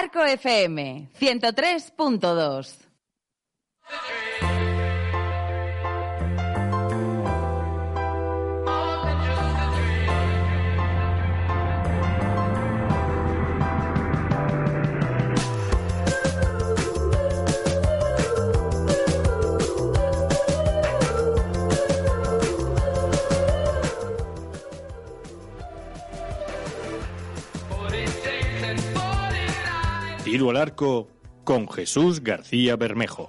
Arco FM 103.2. Tiro al arco con Jesús García Bermejo.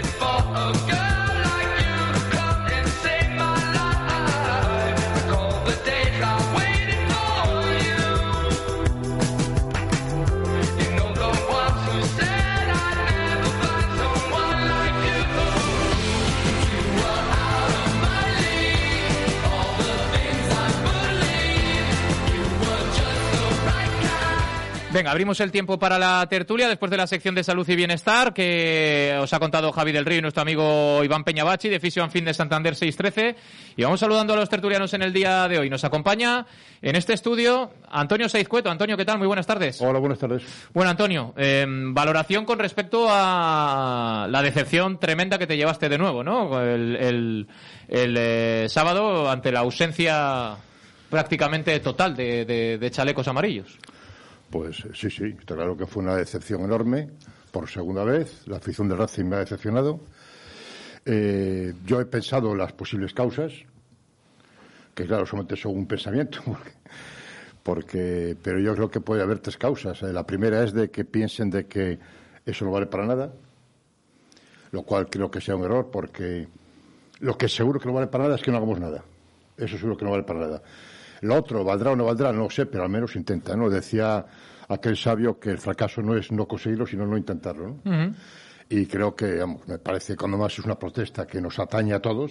Venga, abrimos el tiempo para la tertulia después de la sección de salud y bienestar que os ha contado Javi del Río y nuestro amigo Iván Peñabachi de Fisio Fin de Santander 613. Y vamos saludando a los tertulianos en el día de hoy. Nos acompaña en este estudio Antonio Saiz Cueto. Antonio, ¿qué tal? Muy buenas tardes. Hola, buenas tardes. Bueno, Antonio, valoración con respecto a la decepción tremenda que te llevaste de nuevo, ¿no? El sábado ante la ausencia prácticamente total de chalecos amarillos. Pues sí, está claro que fue una decepción enorme, por segunda vez, la afición del Racing me ha decepcionado. Yo he pensado las posibles causas, que claro, solamente son un pensamiento, pero yo creo que puede haber tres causas. La primera es de que piensen de que eso no vale para nada, lo cual creo que sea un error, porque lo que seguro que no vale para nada es que no hagamos nada. Eso seguro que no vale para nada. Lo otro, ¿valdrá o no valdrá? No lo sé, pero al menos intenta, ¿no? Decía aquel sabio que el fracaso no es no conseguirlo, sino no intentarlo, ¿no? Uh-huh. Y creo que, me parece que cuando más es una protesta que nos atañe a todos,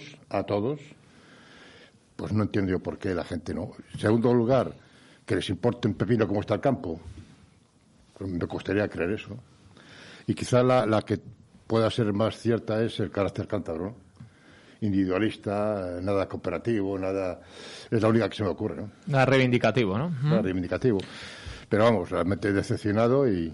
pues no entiendo yo por qué la gente no. En segundo lugar, que les importe un pepino cómo está el campo. Pues me costaría creer eso, ¿no? Y quizá la que pueda ser más cierta es el carácter cántabro, ¿no? Individualista, nada cooperativo, nada... Es la única que se me ocurre, ¿no? Nada reivindicativo, ¿no? Nada reivindicativo. Pero vamos, realmente decepcionado y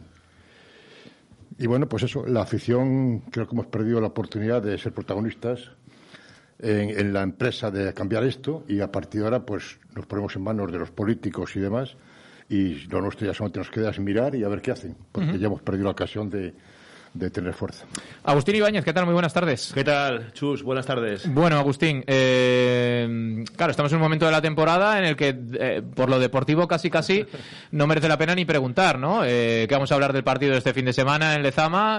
bueno, pues eso, la afición, creo que hemos perdido la oportunidad de ser protagonistas en la empresa de cambiar esto, y a partir de ahora pues nos ponemos en manos de los políticos y demás, y lo nuestro ya solamente nos queda es mirar y a ver qué hacen, porque ya hemos perdido la ocasión de tener fuerza. Agustín Ibáñez, ¿qué tal? Muy buenas tardes. ¿Qué tal, Chus? Buenas tardes. Bueno, Agustín, claro, estamos en un momento de la temporada en el que por lo deportivo casi no merece la pena ni preguntar, ¿no? Que vamos a hablar del partido de este fin de semana en Lezama.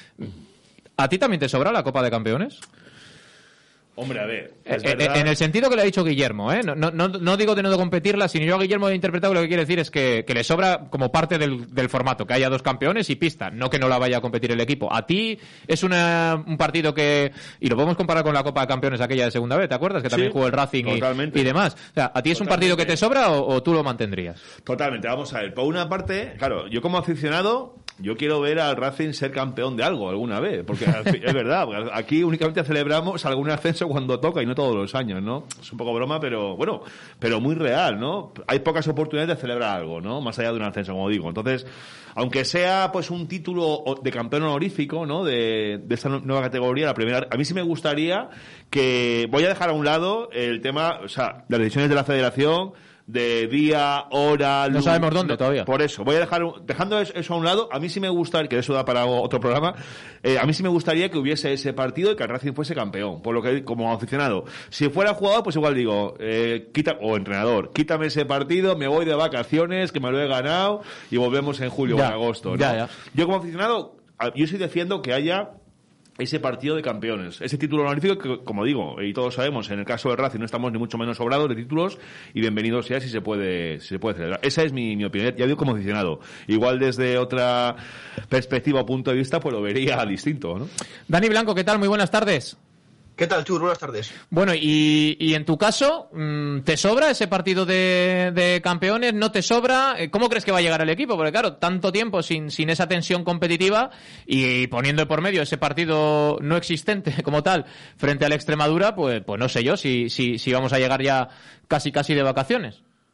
¿A ti también te sobra la Copa de Campeones? Hombre, a ver, en el sentido que le ha dicho Guillermo, ¿eh? No digo de no competirla, sino yo a Guillermo he interpretado lo que quiere decir es que le sobra como parte del formato, que haya dos campeones y pista, no que no la vaya a competir el equipo. A ti es un partido que, y lo podemos comparar con la Copa de Campeones aquella de segunda vez, ¿te acuerdas? Que también jugó el Racing y demás. O sea, ¿a ti es un partido que te sobra o tú lo mantendrías? Totalmente, vamos a ver. Por una parte, claro, yo como aficionado, yo quiero ver al Racing ser campeón de algo alguna vez, porque es verdad, aquí únicamente celebramos algún ascenso cuando toca y no todos los años, ¿no? Es un poco broma, pero bueno, pero muy real, ¿no? Hay pocas oportunidades de celebrar algo, ¿no? Más allá de un ascenso, como digo. Entonces, aunque sea pues un título de campeón honorífico, ¿no? De esta nueva categoría, la primera, a mí sí me gustaría que, voy a dejar a un lado el tema, o sea, las decisiones de la Federación, de día, hora, no sabemos dónde todavía. Por eso, voy a dejando eso a un lado, a mí sí me gustaría, que eso da para otro programa, a mí sí me gustaría que hubiese ese partido y que el Racing fuese campeón, por lo que, como aficionado, si fuera jugador, pues igual digo, o entrenador, quítame ese partido, me voy de vacaciones, que me lo he ganado, y volvemos en julio o en agosto, ¿no? Ya. Yo como aficionado, yo sí defiendo que haya ese partido de campeones, ese título honorífico que, como digo, y todos sabemos, en el caso del Racing no estamos ni mucho menos sobrados de títulos, y bienvenido sea si se puede celebrar. Esa es mi opinión, ya digo como aficionado. Igual desde otra perspectiva o punto de vista, pues lo vería distinto, ¿no? Dani Blanco, ¿qué tal? Muy buenas tardes. ¿Qué tal, Chur? Buenas tardes. Bueno, y en tu caso, ¿te sobra ese partido de campeones? ¿No te sobra? ¿Cómo crees que va a llegar el equipo? Porque claro, tanto tiempo sin esa tensión competitiva y poniendo por medio ese partido no existente como tal frente a la Extremadura, pues no sé yo si vamos a llegar ya casi de vacaciones.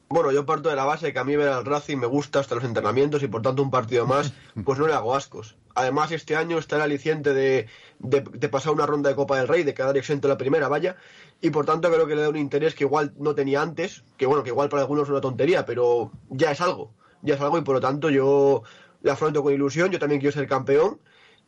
Bueno, yo parto de la base de que a mí ver al Racing me gusta hasta los entrenamientos y por tanto un partido más, pues no le hago ascos. Además, este año está el aliciente de pasar una ronda de Copa del Rey, de quedar exento en la primera, vaya, y por tanto creo que le da un interés que igual no tenía antes, que bueno, que igual para algunos es una tontería, pero ya es algo y por lo tanto yo le afronto con ilusión, yo también quiero ser campeón.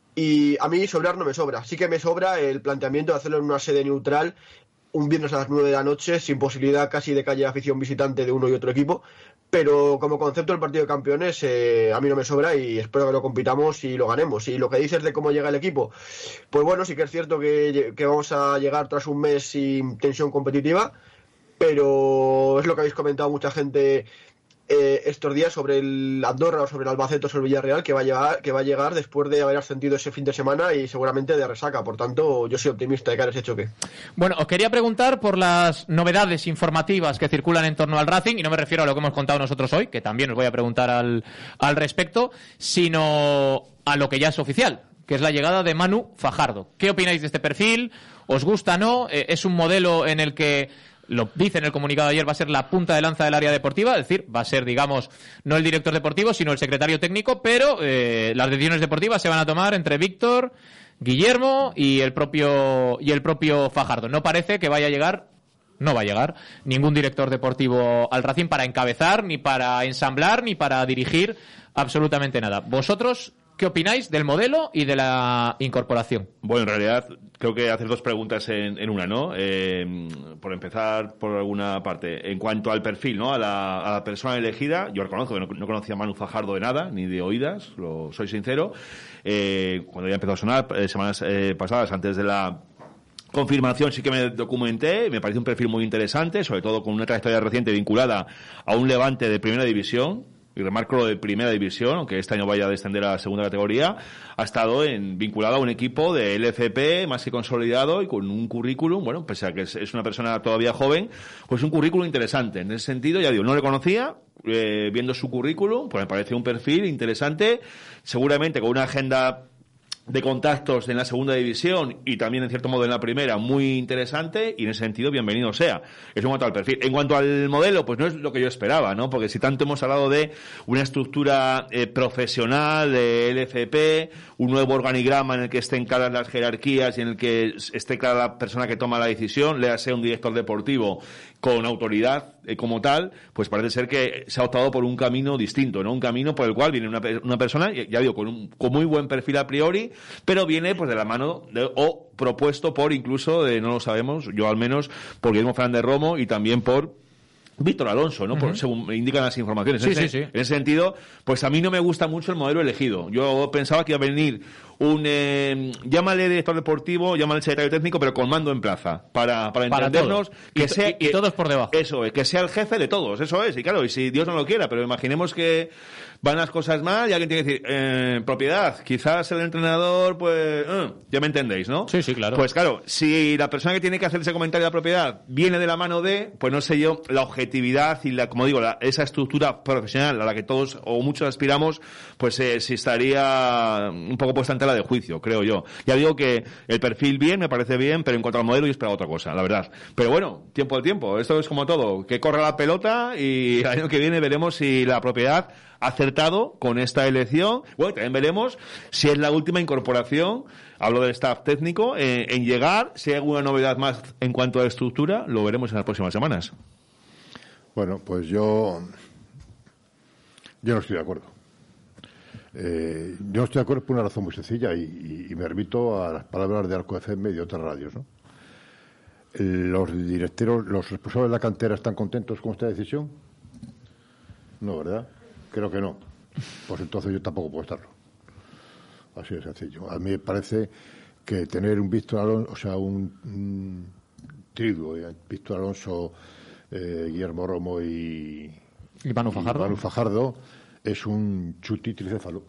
Y a mí sobrar no me sobra, sí que me sobra el planteamiento de hacerlo en una sede neutral un viernes a las 9 de la noche, sin posibilidad casi de que haya afición visitante de uno y otro equipo, pero como concepto del partido de campeones a mí no me sobra y espero que lo compitamos y lo ganemos. Y lo que dices de cómo llega el equipo, pues bueno, sí que es cierto que vamos a llegar tras un mes sin tensión competitiva, pero es lo que habéis comentado mucha gente estos días sobre el Andorra o sobre el Albacete o sobre el Villarreal, que va a llegar después de haber ascendido ese fin de semana y seguramente de resaca. Por tanto, yo soy optimista de cara a ese choque. Bueno, os quería preguntar por las novedades informativas que circulan en torno al Racing, y no me refiero a lo que hemos contado nosotros hoy, que también os voy a preguntar al respecto, sino a lo que ya es oficial, que es la llegada de Manu Fajardo. ¿Qué opináis de este perfil? ¿Os gusta o no? ¿Es un modelo en el que, lo dice en el comunicado de ayer, va a ser la punta de lanza del área deportiva? Es decir, va a ser, digamos, no el director deportivo, sino el secretario técnico, pero las decisiones deportivas se van a tomar entre Víctor, Guillermo y el propio Fajardo. No parece que no va a llegar ningún director deportivo al Racing para encabezar, ni para ensamblar, ni para dirigir absolutamente nada. ¿Vosotros qué opináis del modelo y de la incorporación? Bueno, en realidad creo que hacer dos preguntas en una, ¿no? Por empezar por alguna parte. En cuanto al perfil, ¿no? A la persona elegida, yo reconozco que no conocía a Manu Fajardo de nada, ni de oídas, soy sincero. Cuando ya empezó a sonar, semanas pasadas, antes de la confirmación, sí que me documenté, me parece un perfil muy interesante, sobre todo con una trayectoria reciente vinculada a un Levante de primera división. Y remarco lo de primera división, aunque este año vaya a descender a la segunda categoría, ha estado vinculado a un equipo de LFP más que consolidado y con un currículum, bueno, pese a que es una persona todavía joven, pues un currículum interesante. En ese sentido, ya digo, no le conocía, viendo su currículum, pues me parece un perfil interesante, seguramente con una agenda de contactos en la segunda división y también en cierto modo en la primera muy interesante, y en ese sentido bienvenido sea. Es en cuanto al perfil. En cuanto al modelo, pues no es lo que yo esperaba, ¿no? Porque si tanto hemos hablado de una estructura profesional de LFP, un nuevo organigrama en el que estén claras las jerarquías y en el que esté clara la persona que toma la decisión, léase un director deportivo con autoridad como tal, pues parece ser que se ha optado por un camino distinto, ¿no? Un camino por el cual viene una persona, ya digo, con muy buen perfil a priori, pero viene pues de la mano o propuesto por incluso, no lo sabemos, yo al menos, por Guillermo Fernández Romo y también por Víctor Alonso, ¿no? Uh-huh. Según me indican las informaciones. Sí. En ese sentido, pues a mí no me gusta mucho el modelo elegido. Yo pensaba que iba a venir llámale director deportivo, llámale secretario técnico, pero con mando en plaza, para entendernos, todos. Y todos por debajo. Eso es, que sea el jefe de todos, eso es, y claro, y si Dios no lo quiera, pero imaginemos que van las cosas mal y alguien tiene que decir, propiedad, quizás el entrenador, pues, ya me entendéis, ¿no? Sí, claro. Pues claro, si la persona que tiene que hacer ese comentario de la propiedad viene de la mano de, pues no sé yo, la objetividad y como digo, esa estructura profesional a la que todos o muchos aspiramos, pues si estaría un poco puesta ante de juicio, creo yo. Ya digo que el perfil bien, me parece bien, pero en cuanto al modelo yo esperaba otra cosa, la verdad. Pero bueno, tiempo al tiempo. Esto es como todo, que corra la pelota y el año que viene veremos si la propiedad ha acertado con esta elección. Bueno, también veremos si es la última incorporación, hablo del staff técnico, en llegar. Si hay alguna novedad más en cuanto a estructura, lo veremos en las próximas semanas. Bueno, pues yo no estoy de acuerdo. Yo no estoy de acuerdo por una razón muy sencilla y me remito a las palabras de Arco FM y de otras radios, ¿no? ¿Los directores, los responsables de la cantera están contentos con esta decisión? No, ¿verdad? Creo que no. Pues entonces yo tampoco puedo estarlo. Así de sencillo. A mí me parece que tener un Víctor Alonso, o sea, un trío, Víctor Alonso, Guillermo Romo y Manu Fajardo, es un chuti tricéfalo.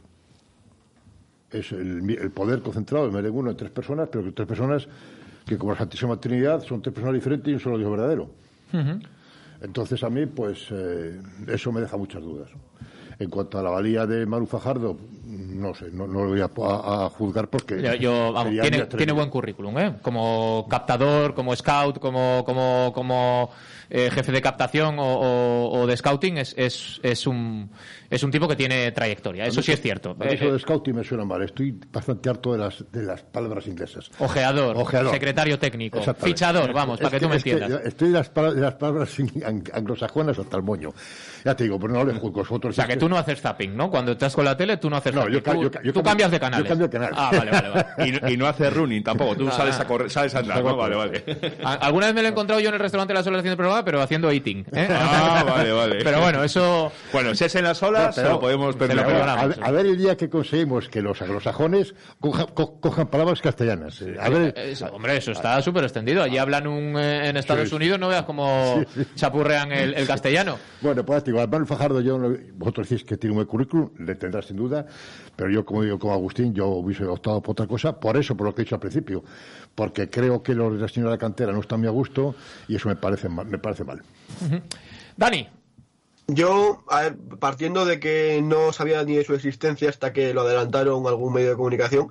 Es el poder concentrado en uno en tres personas, pero que tres personas que, como la Santísima Trinidad, son tres personas diferentes y un solo Dios verdadero. Uh-huh. Entonces, a mí, pues, eso me deja muchas dudas. En cuanto a la valía de Manu Fajardo, no sé, no lo voy a juzgar porque Vamos, tiene buen currículum, ¿eh? Como captador, como scout, como jefe de captación o de scouting, es un tipo que tiene trayectoria. Eso sí es cierto. Eso de scouting me suena mal. Estoy bastante harto de las palabras inglesas. Ojeador, secretario técnico, fichador, vamos, para que tú me entiendas. Estoy de las palabras anglosajonas hasta el moño. Ya te digo, pero no le juzgo. O sea, que tú no haces zapping, ¿no? Cuando estás con la tele, tú no haces zapping. Tú cambias de canales. Yo cambio de canal. Ah, vale. Y no haces running tampoco. Tú sales a correr, sales a andar, ¿no? Vale. Alguna vez me lo he encontrado yo en el restaurante de las olas haciendo el programa, pero haciendo eating, ¿eh? Vale. Pero bueno, eso... Bueno, si es en las olas, se lo podemos perdonar. A ver el día que conseguimos que los anglosajones cojan palabras castellanas. Hombre, eso está súper extendido. Allí hablan en Estados Unidos, no veas cómo chapurrean el castellano. Bueno, pues digo, Manu Fajardo, vosotros decís que tiene un buen currículum, le tendrá sin duda, pero yo, como digo, como Agustín, yo hubiese optado por otra cosa, por lo que he dicho al principio, porque creo que los de la señora de la cantera no están muy a gusto y eso me parece mal. Uh-huh. Dani. Yo, partiendo de que no sabía ni de su existencia hasta que lo adelantaron algún medio de comunicación,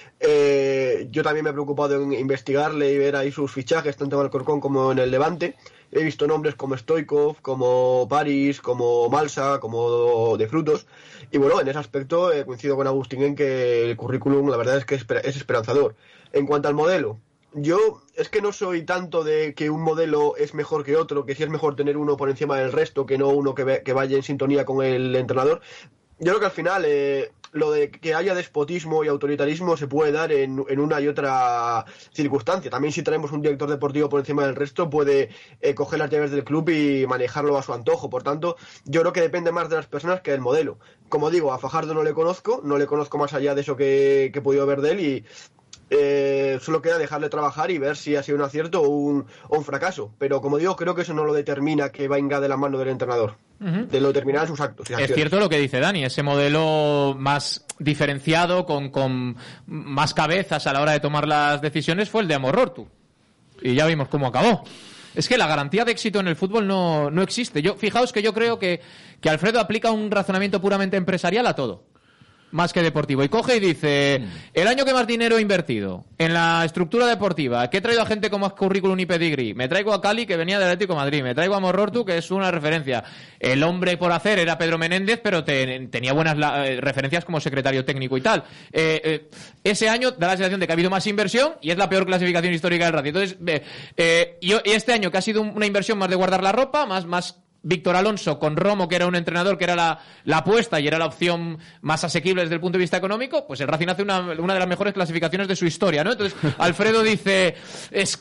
yo también me he preocupado en investigarle y ver ahí sus fichajes, tanto en Alcorcón como en el Levante. He visto nombres como Stoikov, como París, como Malsa, como De Frutos. Y bueno, en ese aspecto coincido con Agustín en que el currículum, la verdad es que es esperanzador. En cuanto al modelo, yo es que no soy tanto de que un modelo es mejor que otro, que si es mejor tener uno por encima del resto, que no uno que vaya en sintonía con el entrenador. Yo creo que al final lo de que haya despotismo y autoritarismo se puede dar en una y otra circunstancia. También si tenemos un director deportivo por encima del resto puede coger las llaves del club y manejarlo a su antojo. Por tanto, yo creo que depende más de las personas que del modelo. Como digo, a Fajardo no le conozco más allá de eso que he podido ver de él y solo queda dejarle trabajar y ver si ha sido un acierto o un fracaso. Pero como digo, creo que eso no lo determina que venga de la mano del entrenador. De lo determinar sus actos. Es cierto lo que dice Dani, ese modelo más diferenciado, con más cabezas a la hora de tomar las decisiones, fue el de Amorortu. Y ya vimos cómo acabó. Es que la garantía de éxito en el fútbol no existe. Fijaos que yo creo que Alfredo aplica un razonamiento puramente empresarial a todo, más que deportivo, y coge y dice: el año que más dinero he invertido en la estructura deportiva, que he traído a gente con más currículum y pedigrí, me traigo a Cali, que venía del Atlético de Madrid, me traigo a Morortu, que es una referencia. El hombre por hacer era Pedro Menéndez, pero tenía buenas referencias como secretario técnico y tal. Ese año da la sensación de que ha habido más inversión y es la peor clasificación histórica del Racing. Entonces, y este año que ha sido una inversión más de guardar la ropa, más Víctor Alonso con Romo, que era un entrenador que era la apuesta y era la opción más asequible desde el punto de vista económico, pues el Racing hace una de las mejores clasificaciones de su historia, ¿no? Entonces Alfredo dice, es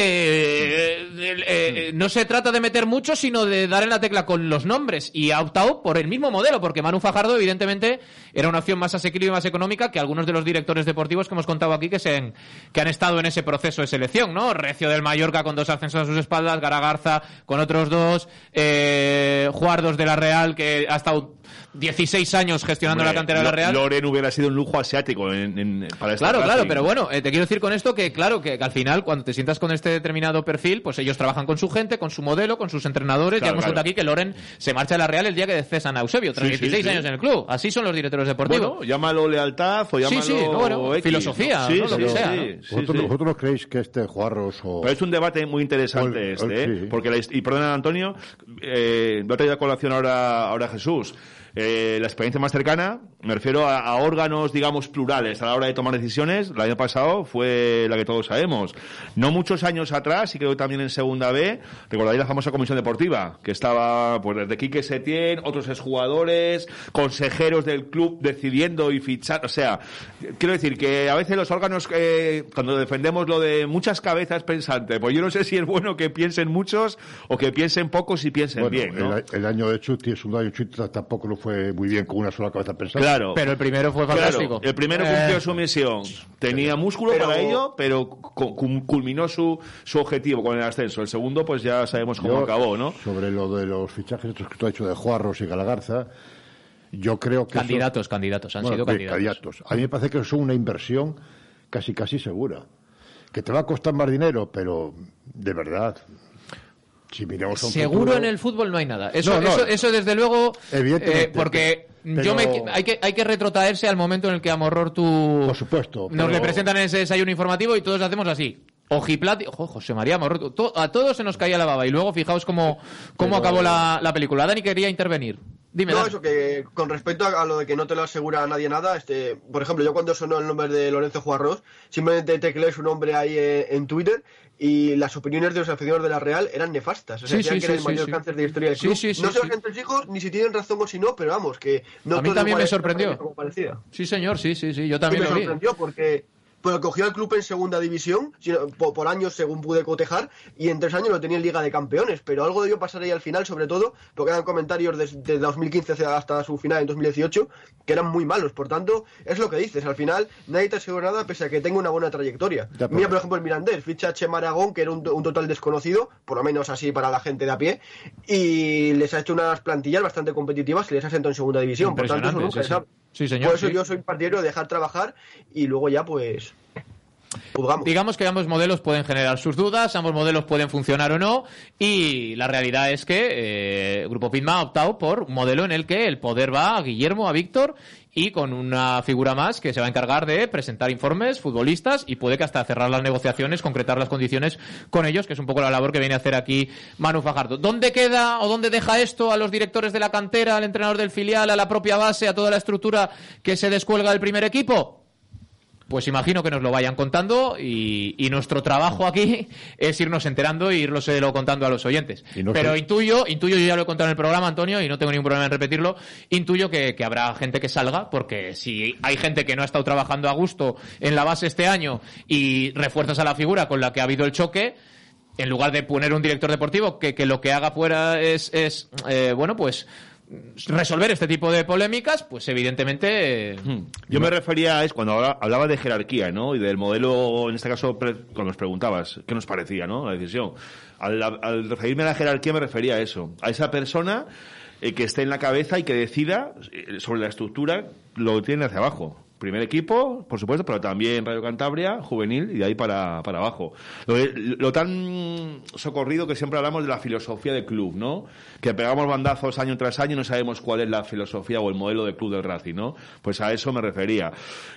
que no se trata de meter mucho, sino de dar en la tecla con los nombres, y ha optado por el mismo modelo, porque Manu Fajardo evidentemente era una opción más asequible y más económica que algunos de los directores deportivos que hemos contado aquí que han estado en ese proceso de selección, ¿no? Recio del Mallorca con 2 ascensos a sus espaldas, Garagarza con otros 2, Juardos de la Real, que ha estado 16 años gestionando la cantera de la Real. Loren hubiera sido un lujo asiático para esta Claro, pero bueno, te quiero decir con esto que al final, cuando te sientas con este determinado perfil, pues ellos trabajan con su gente, con su modelo, con sus entrenadores. Ya hemos contado aquí que Loren se marcha de la Real el día que cesan a Eusebio, tras 16 años en el club. Así son los directores deportivos. Bueno, llámalo lealtad o llámalo filosofía, ¿no? Lo que sea. ¿Vosotros creéis que Juarros o...? Pero es un debate muy interesante porque y perdona, Antonio, lo ha traído a colación ahora Jesús. La experiencia más cercana, me refiero a órganos, digamos, plurales a la hora de tomar decisiones, el año pasado fue la que todos sabemos. No muchos años atrás, y creo que también en Segunda B, recordaréis la famosa comisión deportiva, que estaba pues desde Quique Setién, otros exjugadores, consejeros del club decidiendo y fichar. O sea, quiero decir que a veces los órganos, cuando defendemos lo de muchas cabezas pensantes, pues yo no sé si es bueno que piensen muchos o que piensen pocos y piensen bien, ¿no? El año de Chuti, es un año Chuti, tampoco lo fue muy bien con una sola cabeza pensante. Claro. Pero el primero fue fantástico. Claro, el primero cumplió su misión. Tenía músculo para ello, pero culminó su objetivo con el ascenso. El segundo, pues ya sabemos cómo acabó, ¿no? Sobre lo de los fichajes estos que tú has hecho de Juarros y Galagarza, yo creo que... Candidatos, han sido candidatos. A mí me parece que eso es una inversión casi segura. Que te va a costar más dinero, pero de verdad... Si miramos seguro futuro, en el fútbol no hay nada. Eso desde luego, porque Hay que retrotraerse al momento en el que a Morrortu Por supuesto. nos pero- le presentan en ese desayuno informativo y todos hacemos así. Ojiplati, José María Morrortu, a todos se nos caía la baba y luego fijaos cómo acabó la película. Dani quería intervenir. Dime, No, Dani. eso que con respecto a lo de que no te lo asegura a nadie nada, por ejemplo, yo cuando sonó el nombre de Lorenzo Juarros, simplemente tecleé su nombre ahí en Twitter y las opiniones de los aficionados de la Real eran nefastas. O sea, Sí, decían sí, que era sí, el mayor sí. cáncer de la historia del Sí, club. sí, sí, no sé sí. los entre hijos ni si tienen razón o si no, pero vamos, que no A mí todo también igual me es sorprendió. como parecía. Sí, señor, sí, yo Y también me lo vi. sorprendió porque cogió al club en segunda división, por años según pude cotejar, y en 3 años lo tenía en Liga de Campeones, pero algo debió pasar ahí al final, sobre todo, porque eran comentarios desde 2015 hasta su final en 2018, que eran muy malos, por tanto, es lo que dices, al final nadie te asegura nada pese a que tenga una buena trayectoria. Ya, pero- Mira, por ejemplo, el Mirandés, ficha a Chema Aragón, que era un total desconocido, por lo menos así para la gente de a pie, y les ha hecho unas plantillas bastante competitivas y les ha sentado en segunda división, por tanto, eso nunca se sabe. Sí, señor. Por eso sí. yo soy partidario de dejar trabajar y luego ya pues juzgamos. Digamos que ambos modelos pueden generar sus dudas, ambos modelos pueden funcionar o no, y la realidad es que Grupo Pitma ha optado por un modelo en el que el poder va a Guillermo, a Víctor, y con una figura más que se va a encargar de presentar informes, futbolistas, y puede que hasta cerrar las negociaciones, concretar las condiciones con ellos, que es un poco la labor que viene a hacer aquí Manu Fajardo. ¿Dónde queda o dónde deja esto a los directores de la cantera, al entrenador del filial, a la propia base, a toda la estructura que se descuelga del primer equipo? Pues imagino que nos lo vayan contando y nuestro trabajo aquí es irnos enterando e irlo contando a los oyentes. Y no Pero sé- intuyo, yo ya lo he contado en el programa, Antonio, y no tengo ningún problema en repetirlo, intuyo que habrá gente que salga, porque si hay gente que no ha estado trabajando a gusto en la base este año y refuerzas a la figura con la que ha habido el choque, en lugar de poner un director deportivo que lo que haga fuera es resolver este tipo de polémicas, pues evidentemente Yo me refería a cuando hablaba de jerarquía, ¿no? Y del modelo, en este caso, cuando nos preguntabas qué nos parecía, ¿no? La decisión. Al referirme a la jerarquía me refería a eso, a esa persona que esté en la cabeza y que decida sobre la estructura lo que tiene hacia abajo. Primer equipo, por supuesto, pero también Radio Cantabria, juvenil, y de ahí para abajo. Lo tan socorrido que siempre hablamos de la filosofía del club, ¿no? Que pegamos bandazos año tras año y no sabemos cuál es la filosofía o el modelo del club del Racing, ¿no? Pues a eso me refería.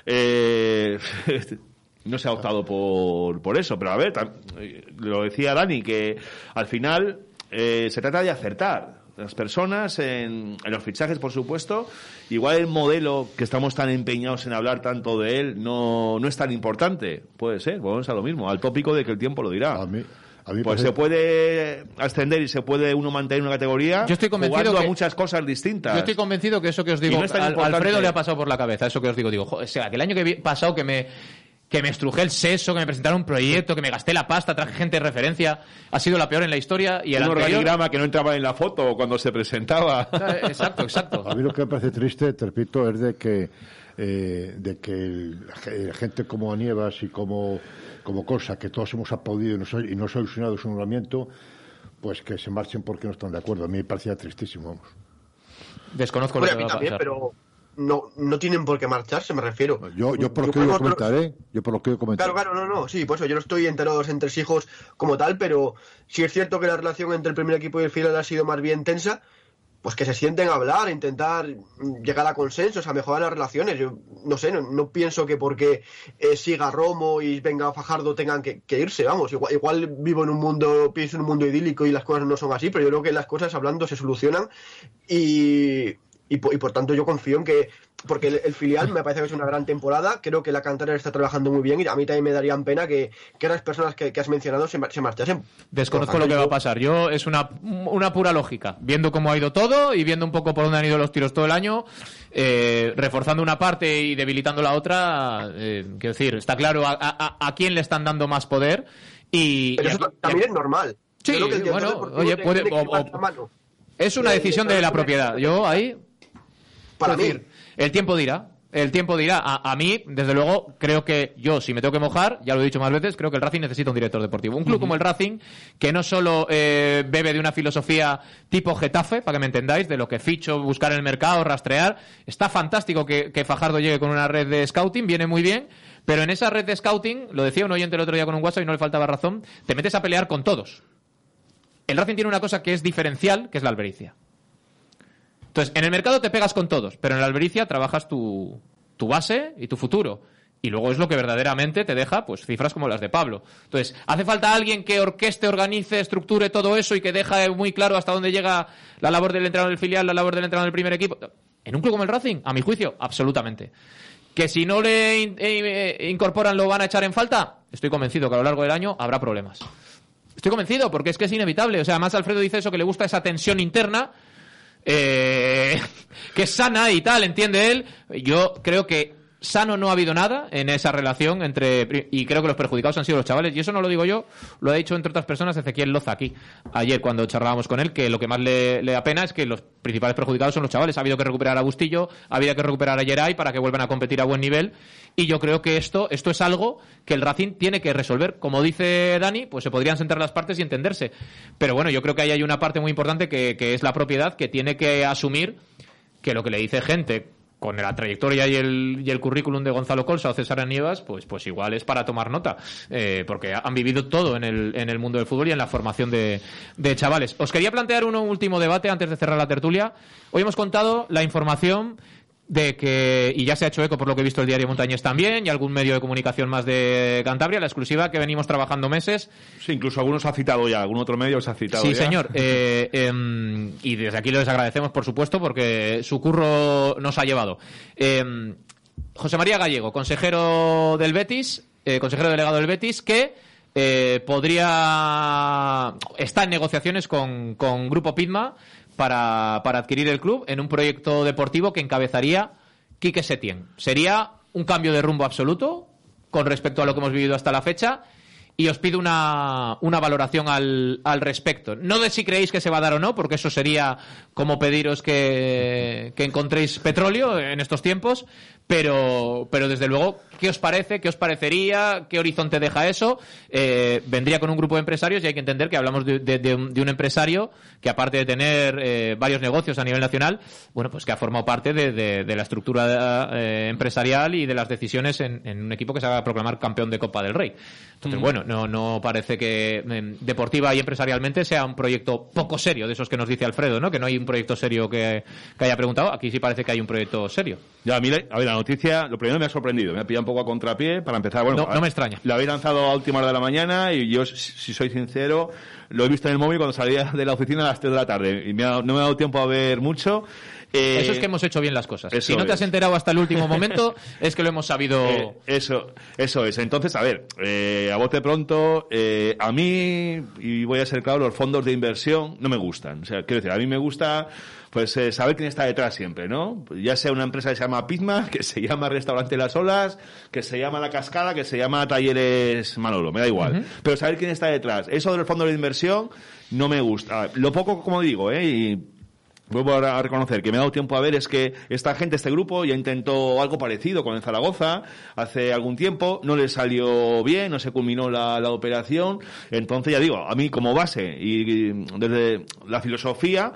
No se ha optado por eso, pero a ver, lo decía Dani, que al final se trata de acertar. Las personas, en los fichajes, por supuesto. Igual el modelo que estamos tan empeñados en hablar tanto de él no es tan importante. Puede ser, volvemos a lo mismo, al tópico de que el tiempo lo dirá. A mí Pues parece- se puede ascender y se puede uno mantener una categoría Yo estoy convencido jugando que- a muchas cosas distintas. yo estoy convencido que eso que os digo, Y no es tan a importante. Alfredo le ha pasado por la cabeza, eso que os digo, o sea, que el año pasado que me estrujé el seso, que me presentaron un proyecto, que me gasté la pasta, traje gente de referencia, ha sido la peor en la historia, y el un anterior... organigrama que no entraba en la foto cuando se presentaba. Exacto. A mí lo que me parece triste, te repito, es de que gente como Anievas y como Cosa, que todos hemos aplaudido y nos ha ilusionado su nombramiento, pues que se marchen porque no están de acuerdo. A mí me parecía tristísimo, vamos. Desconozco lo Hombre, que a va mí a también, pasar. pero no tienen por qué marcharse, me refiero. Yo por lo que he oído comentar, Yo por lo que he oído comentar. Claro, no, sí, pues eso, yo no estoy enterado de los entresijos como tal, pero sí es cierto que la relación entre el primer equipo y el final ha sido más bien tensa, pues que se sienten a hablar, a intentar llegar a consensos, a mejorar las relaciones. Yo no sé, no pienso que porque siga Romo y venga Fajardo tengan que irse, vamos, igual pienso en un mundo idílico y las cosas no son así, pero yo creo que las cosas hablando se solucionan y por tanto yo confío en que, porque el filial me parece que es una gran temporada, creo que la cantera está trabajando muy bien y a mí también me darían pena que las personas que has mencionado se marchasen. Desconozco lo que va a pasar. Yo es una pura lógica. Viendo cómo ha ido todo y viendo un poco por dónde han ido los tiros todo el año, reforzando una parte y debilitando la otra, quiero decir, está claro a quién le están dando más poder. Pero eso también es normal. Sí, Yo creo que el director bueno, deportivo oye, tiene puede... que llevar la mano. Es una decisión de la propiedad. Yo ahí... Para Es mí, decir, el tiempo dirá. El tiempo dirá. A mí, desde luego, creo que yo, si me tengo que mojar, ya lo he dicho más veces, creo que el Racing necesita un director deportivo. Un club como el Racing, que no solo bebe de una filosofía tipo Getafe, para que me entendáis, de lo que ficho, buscar en el mercado, rastrear. Está fantástico que Fajardo llegue con una red de scouting, viene muy bien, pero en esa red de scouting, lo decía un oyente el otro día con un WhatsApp y no le faltaba razón, te metes a pelear con todos. El Racing tiene una cosa que es diferencial, que es la albericia. Entonces, en el mercado te pegas con todos, pero en la Albericia trabajas tu base y tu futuro. Y luego es lo que verdaderamente te deja pues cifras como las de Pablo. Entonces, ¿hace falta alguien que orqueste, organice, estructure todo eso y que deje muy claro hasta dónde llega la labor del entrenador del filial, la labor del entrenador del primer equipo? En un club como el Racing, a mi juicio, absolutamente. ¿Que si no le incorporan lo van a echar en falta? Estoy convencido que a lo largo del año habrá problemas. Estoy convencido, porque es que es inevitable. O sea, además Alfredo dice eso, que le gusta esa tensión interna, que es sana y tal, entiende él. Yo creo que sano no ha habido nada en esa relación y creo que los perjudicados han sido los chavales, y eso no lo digo yo, lo ha dicho entre otras personas Ezequiel Loza aquí ayer cuando charlábamos con él, que lo que más le apena es que los principales perjudicados son los chavales. Ha habido que recuperar a Bustillo, ha habido que recuperar a Geray para que vuelvan a competir a buen nivel, y yo creo que esto es algo que el Racing tiene que resolver. Como dice Dani, pues se podrían sentar las partes y entenderse, pero bueno, yo creo que ahí hay una parte muy importante que es la propiedad, que tiene que asumir que lo que le dice gente con la trayectoria y el currículum de Gonzalo Colsa o César Aníbal, pues igual es para tomar nota, porque han vivido todo en el mundo del fútbol y en la formación de chavales. Os quería plantear un último debate antes de cerrar la tertulia. Hoy hemos contado la información de que, y ya se ha hecho eco por lo que he visto el diario Montañés también, y algún medio de comunicación más de Cantabria, la exclusiva que venimos trabajando meses. Sí, incluso algunos ha citado ya, algún otro medio se ha citado ya. Sí, señor. Y desde aquí les agradecemos, por supuesto, porque su curro nos ha llevado. José María Gallego, consejero del Betis, consejero delegado del Betis, que está en negociaciones con Grupo Pitma para adquirir el club en un proyecto deportivo que encabezaría Quique Setién. Sería un cambio de rumbo absoluto con respecto a lo que hemos vivido hasta la fecha, y os pido una valoración al respecto. No de si creéis que se va a dar o no, porque eso sería como pediros que encontréis petróleo en estos tiempos, pero desde luego, ¿qué os parece? ¿Qué os parecería? ¿Qué horizonte deja eso? Vendría con un grupo de empresarios, y hay que entender que hablamos de un empresario que, aparte de tener varios negocios a nivel nacional, bueno, pues que ha formado parte de la estructura empresarial y de las decisiones en un equipo que se va a proclamar campeón de Copa del Rey. Entonces, bueno, no parece que deportiva y empresarialmente sea un proyecto poco serio, de esos que nos dice Alfredo, ¿no? Que no hay un proyecto serio que haya preguntado. Aquí sí parece que hay un proyecto serio. Ya, a ver, la noticia, lo primero me ha sorprendido, me ha pillado un poco a contrapié, para empezar. Bueno, no me extraña. La habéis lanzado a última hora de la mañana, y yo, si soy sincero, lo he visto en el móvil cuando salía de la oficina a las 3 de la tarde, y no me ha dado tiempo a ver mucho. Eso es que hemos hecho bien las cosas. Si no te has enterado hasta el último momento, es que lo hemos sabido. Eso es. Entonces, a ver, a bote pronto, a mí, y voy a ser claro, los fondos de inversión no me gustan. O sea, quiero decir, a mí me gusta pues saber quién está detrás siempre, ¿no? Ya sea una empresa que se llama Pitma, que se llama Restaurante Las Olas, que se llama La Cascada, que se llama Talleres Manolo, me da igual. Uh-huh. Pero saber quién está detrás. Eso de los fondos de inversión no me gusta. Lo poco, como digo, y vuelvo a reconocer que me he dado tiempo a ver, es que esta gente, este grupo, ya intentó algo parecido con el Zaragoza hace algún tiempo, no le salió bien, no se culminó la operación. Entonces, ya digo, a mí como base y desde la filosofía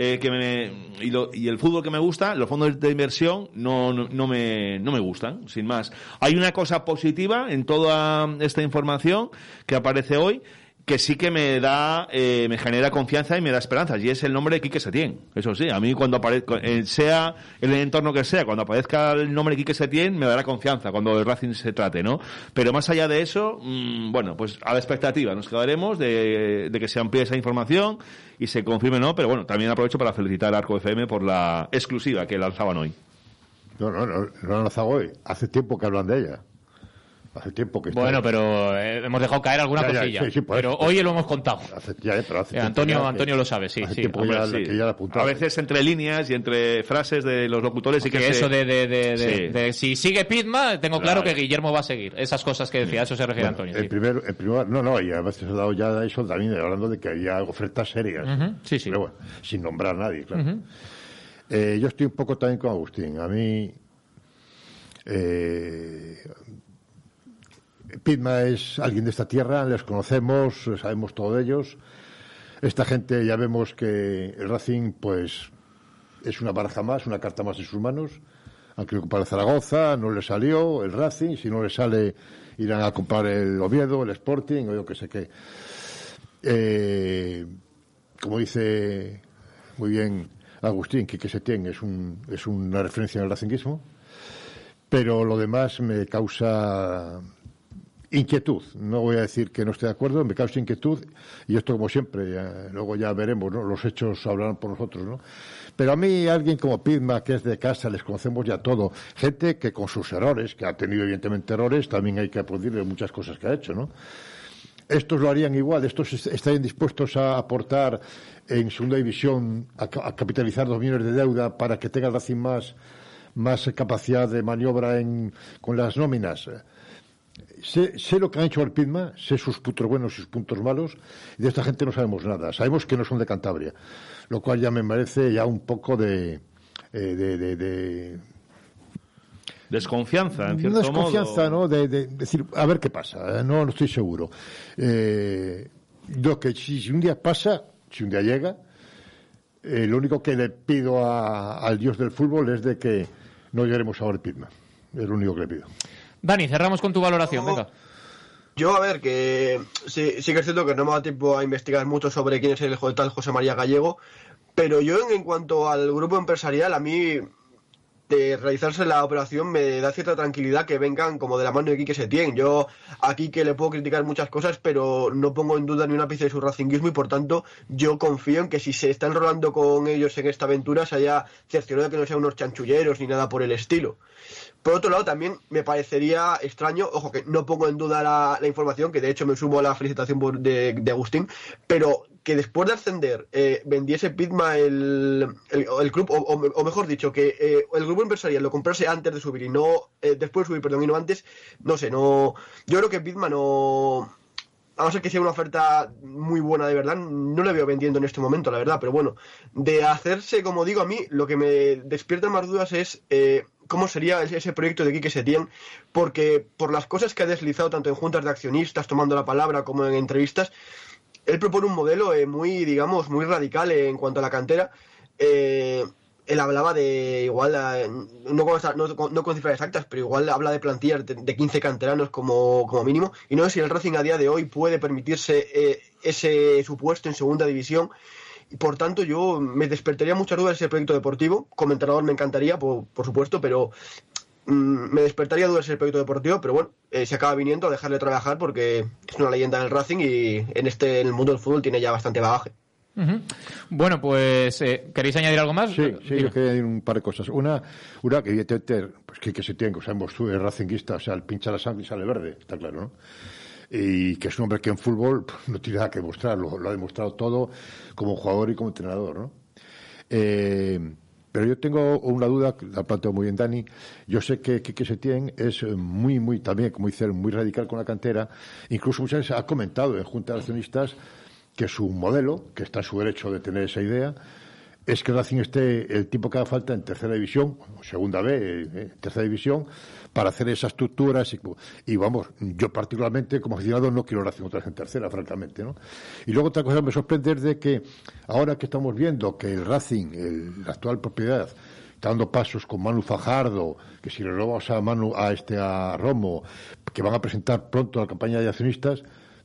y el fútbol que me gusta, los fondos de inversión no me gustan, sin más. Hay una cosa positiva en toda esta información que aparece hoy, que sí que me genera confianza y me da esperanzas, y es el nombre de Quique Setién. Eso sí, a mí cuando aparezca, sea en el entorno que sea, cuando aparezca el nombre de Quique Setién, me dará confianza cuando el Racing se trate, ¿no? Pero más allá de eso, bueno, pues a la expectativa nos quedaremos de que se amplíe esa información y se confirme, ¿no? Pero bueno, también aprovecho para felicitar a Arco FM por la exclusiva que lanzaban hoy. No han lanzado hoy. Hace tiempo que hablan de ella. Hace tiempo que bueno, pero hemos dejado caer alguna cosilla. Sí, pero hoy lo hemos contado. Antonio lo sabe, sí. A veces entre líneas y entre frases de los locutores. De si sigue Pitma, tengo claro que Guillermo va a seguir. Esas cosas que decía, a eso se refiere Antonio. En primer y a veces he dado ya eso también, hablando de que había ofertas serias. Uh-huh. Sí. Pero bueno, sin nombrar a nadie, claro. Uh-huh. Yo estoy un poco también con Agustín. A mí Pitma es alguien de esta tierra, les conocemos, sabemos todo de ellos. Esta gente, ya vemos que el Racing pues es una baraja más, una carta más en sus manos. Han querido comprar el Zaragoza, no le salió el Racing, si no le sale irán a comprar el Oviedo, el Sporting o yo que sé qué. Como dice muy bien Agustín, Quique Setién es una referencia en el racinguismo, pero lo demás me causa inquietud. No voy a decir que no esté de acuerdo, me causa inquietud, y esto como siempre, luego ya veremos, ¿no? Los hechos hablarán por nosotros, ¿no? Pero a mí alguien como Pizma, que es de casa, les conocemos ya todo, gente que con sus errores, que ha tenido evidentemente errores, también hay que aplaudirle muchas cosas que ha hecho, ¿no? Estos lo harían igual, estos estarían dispuestos a aportar en segunda división, a capitalizar 2 millones de deuda para que tenga el Racing más capacidad de maniobra con las nóminas. Sé lo que han hecho al Pizma, sé sus puntos buenos y sus puntos malos, y de esta gente no sabemos nada. Sabemos que no son de Cantabria, lo cual ya me merece ya un poco de desconfianza, en cierto modo. Desconfianza, ¿no? De decir, a ver qué pasa, no estoy seguro. Lo que si un día pasa, si un día llega, lo único que le pido al dios del fútbol es de que no lleguemos ahora al Pizma. Es lo único que le pido. Dani, cerramos con tu valoración, venga. Yo, a ver, que sí que es cierto que no me da tiempo a investigar mucho sobre quién es el tal José María Gallego, pero yo en cuanto al grupo empresarial, a mí de realizarse la operación me da cierta tranquilidad que vengan como de la mano de Quique Setién. Yo a Quique le puedo criticar muchas cosas, pero no pongo en duda ni un ápice de su racinguismo, y por tanto yo confío en que si se está enrolando con ellos en esta aventura se haya cerciorado de que no sean unos chanchulleros ni nada por el estilo. Por otro lado, también me parecería extraño, ojo, que no pongo en duda la información, que de hecho me sumo a la felicitación de Agustín, pero que después de ascender vendiese Pizma el club, o mejor dicho, que el grupo empresarial lo comprase antes de subir y no después de subir, perdón, y no antes, no sé, no. Yo creo que Pizma no. A no ser que sea una oferta muy buena de verdad, no le veo vendiendo en este momento, la verdad, pero bueno, de hacerse, como digo, a mí lo que me despierta más dudas es cómo sería ese proyecto de Quique Setién, porque por las cosas que ha deslizado tanto en juntas de accionistas, tomando la palabra, como en entrevistas, él propone un modelo muy, digamos, muy radical en cuanto a la cantera. Él hablaba de igual, no con cifras exactas, pero igual habla de plantillas de 15 canteranos como mínimo, y no sé si el Racing a día de hoy puede permitirse ese supuesto en segunda división, y por tanto yo me despertaría muchas dudas ese proyecto deportivo. Como entrenador me encantaría, por supuesto, pero me despertaría dudas ese proyecto deportivo, pero bueno, se acaba viniendo a dejarle trabajar porque es una leyenda del Racing y en el mundo del fútbol tiene ya bastante bagaje. Uh-huh. Bueno, pues ¿queréis añadir algo más? Sí, yo quería añadir un par de cosas. Una que evidentemente, pues que se tiene, que sabemos tú, es racinguista, o sea, el pincha la sangre y sale verde, está claro, ¿no? Y que es un hombre que en fútbol no tiene nada que demostrar, lo ha demostrado todo como jugador y como entrenador, ¿no? Pero yo tengo una duda, la planteo muy bien Dani. Yo sé que Quique Setién es muy, también, como dice él, muy radical con la cantera. Incluso muchas veces ha comentado en Junta de Accionistas que su modelo, que está en su derecho de tener esa idea, es que Racing esté el tiempo que haga falta en tercera división, o segunda B, tercera división, para hacer esas estructuras. Y vamos, yo particularmente como aficionado no quiero Racing otra vez en tercera, francamente, ¿no? Y luego otra cosa que me sorprende es de que ahora que estamos viendo que el Racing, la actual propiedad, está dando pasos con Manu Fajardo, que si le robamos a Romo, que van a presentar pronto la campaña de accionistas,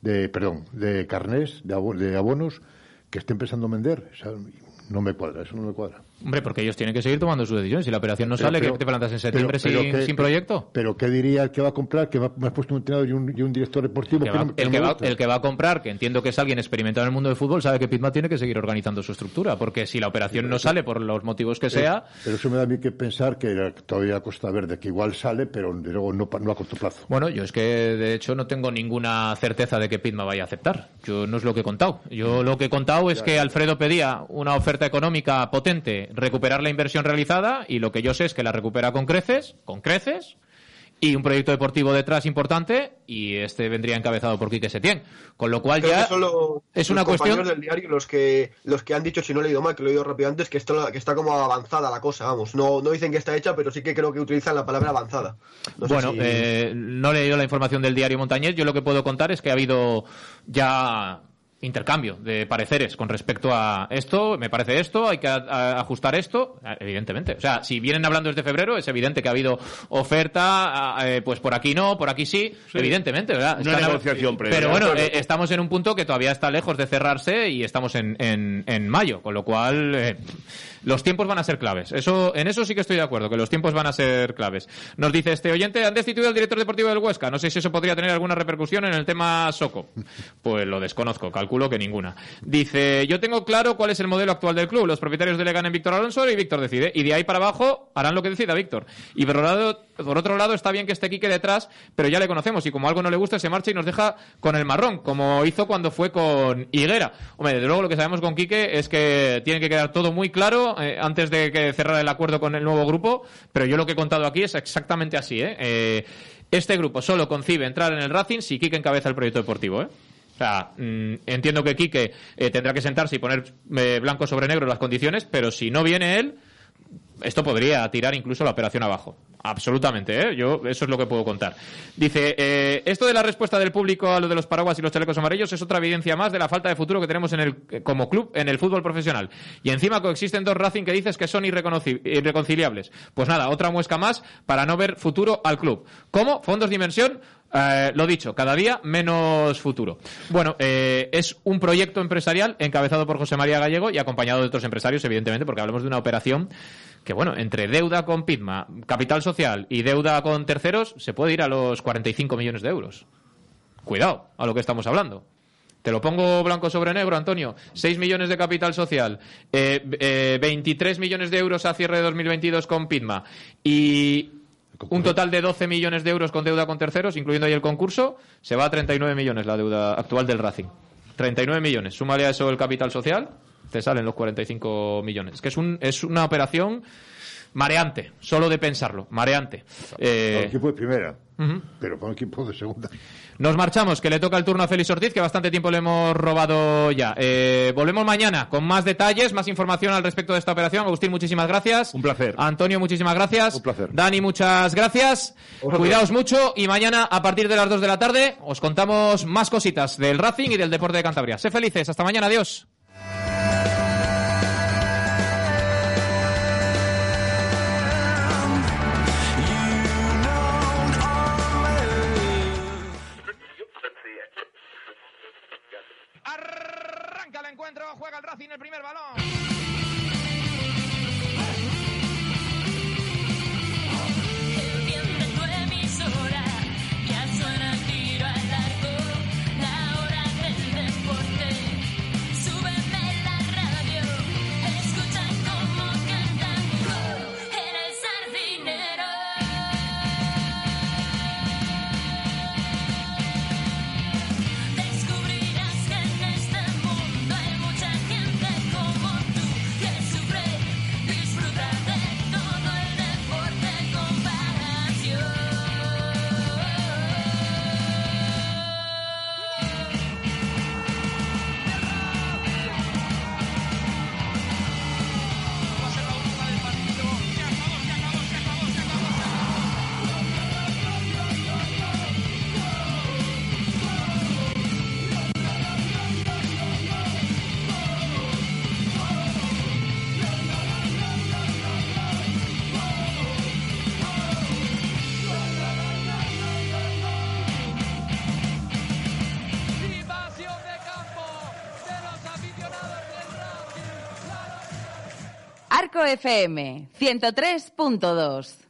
de carnés, de abonos, que estén pensando en vender. O sea, no me cuadra, eso no me cuadra. Hombre, porque ellos tienen que seguir tomando sus decisiones. Si la operación no sale, ¿qué te plantas en septiembre sin proyecto? Pero ¿qué diría el que va a comprar? Que me has puesto un entrenador y un director deportivo. El que va a comprar, que entiendo que es alguien experimentado en el mundo del fútbol, sabe que Pizma tiene que seguir organizando su estructura. Porque si la operación no sale por los motivos que sea... Pero eso me da a mí que pensar que todavía Costa Verde, que igual sale, pero luego no a corto plazo. Bueno, yo es que de hecho no tengo ninguna certeza de que Pizma vaya a aceptar. Yo no es lo que he contado. Yo lo que he contado es que Alfredo pedía una oferta económica potente, recuperar la inversión realizada, y lo que yo sé es que la recupera con creces, y un proyecto deportivo detrás importante, y este vendría encabezado por Quique Setién, con lo cual ya es una cuestión. Los compañeros del diario los que han dicho, si no he leído mal, que lo he leído rápido antes, que está como avanzada la cosa, vamos, no dicen que está hecha, pero sí que creo que utilizan la palabra avanzada. No he leído la información del diario Montañés. Yo lo que puedo contar es que ha habido ya intercambio de pareceres con respecto a esto, me parece esto, hay que ajustar esto, evidentemente. O sea, si vienen hablando desde febrero, es evidente que ha habido oferta, pues por aquí no, por aquí sí, evidentemente, ¿verdad? Una negociación previa. Pero bueno, estamos en un punto que todavía está lejos de cerrarse y estamos en mayo, con lo cual los tiempos van a ser claves. En eso sí que estoy de acuerdo, que los tiempos van a ser claves. Nos dice este oyente, han destituido al director deportivo del Huesca. No sé si eso podría tener alguna repercusión en el tema Soco. Pues lo desconozco, calculo que ninguna. Dice, yo tengo claro cuál es el modelo actual del club. Los propietarios delegan en Víctor Alonso y Víctor decide. Y de ahí para abajo harán lo que decida Víctor. Y por otro lado está bien que esté Quique detrás, pero ya le conocemos. Y como algo no le gusta, se marcha y nos deja con el marrón, como hizo cuando fue con Higuera. Hombre, desde luego lo que sabemos con Quique es que tiene que quedar todo muy claro antes de que cerrara el acuerdo con el nuevo grupo, pero yo lo que he contado aquí es exactamente así, Este grupo solo concibe entrar en el Racing si Quique encabeza el proyecto deportivo, O sea, entiendo que Quique tendrá que sentarse y poner blanco sobre negro las condiciones, pero si no viene él, esto podría tirar incluso la operación abajo. Absolutamente, Yo eso es lo que puedo contar. Dice, esto de la respuesta del público a lo de los paraguas y los chalecos amarillos es otra evidencia más de la falta de futuro que tenemos como club en el fútbol profesional. Y encima coexisten dos Racing que dices que son irreconciliables. Pues nada, otra muesca más para no ver futuro al club. ¿Cómo? Fondos de inversión. Lo dicho, cada día menos futuro. Bueno, es un proyecto empresarial encabezado por José María Gallego y acompañado de otros empresarios, evidentemente, porque hablamos de una operación que, bueno, entre deuda con Pitma, capital social y deuda con terceros, se puede ir a los 45 millones de euros. Cuidado a lo que estamos hablando. Te lo pongo blanco sobre negro, Antonio. 6 millones de capital social, 23 millones de euros a cierre de 2022 con Pitma y un total de 12 millones de euros con deuda con terceros, incluyendo ahí el concurso, se va a 39 millones la deuda actual del Racing. 39 millones. Súmale a eso el capital social, te salen los 45 millones. Que es una operación mareante, solo de pensarlo, mareante. Para el equipo de primera, pero para el equipo de segunda. Nos marchamos, que le toca el turno a Félix Ortiz, que bastante tiempo le hemos robado ya. Volvemos mañana con más detalles, más información al respecto de esta operación. Agustín, muchísimas gracias. Un placer. Antonio, muchísimas gracias. Un placer. Dani, muchas gracias. Cuidaos mucho y mañana a partir de las 2 de la tarde os contamos más cositas del Racing y del deporte de Cantabria. Sé felices, hasta mañana, adiós. Arranca el encuentro, juega el Racing el primer balón. El bien de tu emisora, ya suena el tiro al arco, la hora del deporte. Súbeme la radio, escucha cómo cantan en el Sardinero. Descubrirás que en este mundo hay mucha gente como tú que sufre, disfruta de todo el deporte con pasión. Va a ser la última del partido. Se acabó. Invasión de campo de los aficionados del Racing. Arco FM 103.2.